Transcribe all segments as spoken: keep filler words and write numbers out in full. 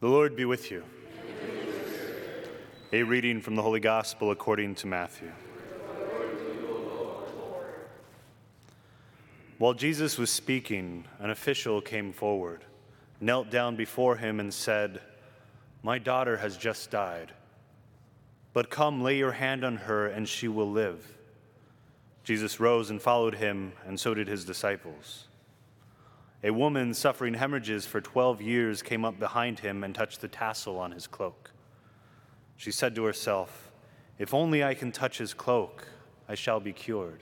The Lord be with you. A reading from the Holy Gospel according to Matthew. While Jesus was speaking, an official came forward, knelt down before him and said, "My daughter has just died, but come lay your hand on her and she will live." Jesus rose and followed him, and so did his disciples. A woman suffering hemorrhages for twelve years came up behind him and touched the tassel on his cloak. She said to herself, "If only I can touch his cloak, I shall be cured."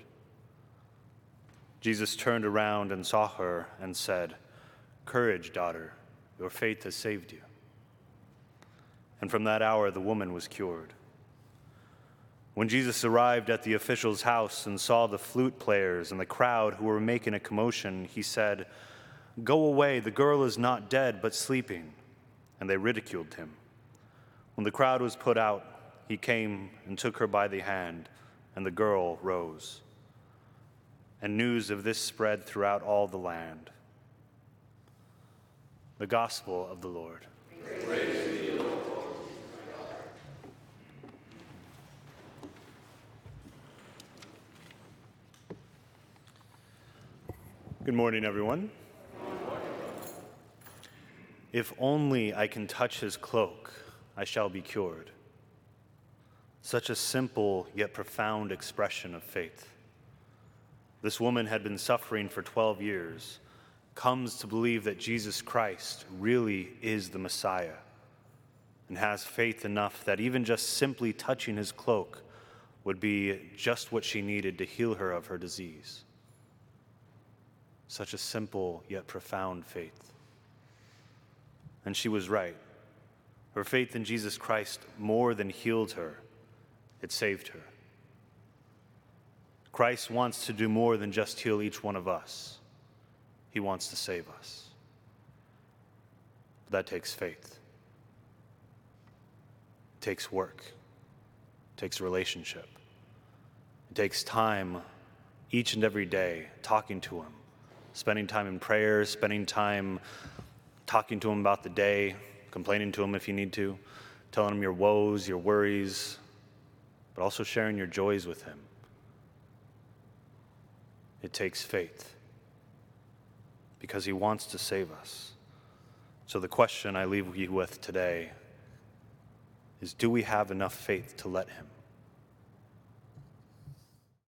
Jesus turned around and saw her and said, "Courage, daughter, your faith has saved you." And from that hour the woman was cured. When Jesus arrived at the official's house and saw the flute players and the crowd who were making a commotion, he said, "Go away, the girl is not dead, but sleeping." And they ridiculed him. When the crowd was put out, he came and took her by the hand, and the girl rose. And news of this spread throughout all the land. The Gospel of the Lord. Praise to you, Lord. Good morning, everyone. If only I can touch his cloak, I shall be cured. Such a simple yet profound expression of faith. This woman had been suffering for twelve years, comes to believe that Jesus Christ really is the Messiah, and has faith enough that even just simply touching his cloak would be just what she needed to heal her of her disease. Such a simple yet profound faith. And she was right. Her faith in Jesus Christ more than healed her, it saved her. Christ wants to do more than just heal each one of us. He wants to save us. But that takes faith. It takes work. It takes relationship. It takes time each and every day talking to him, spending time in prayer, spending time talking to him about the day, complaining to him if you need to, telling him your woes, your worries, but also sharing your joys with him. It takes faith because he wants to save us. So the question I leave you with today is, do we have enough faith to let him?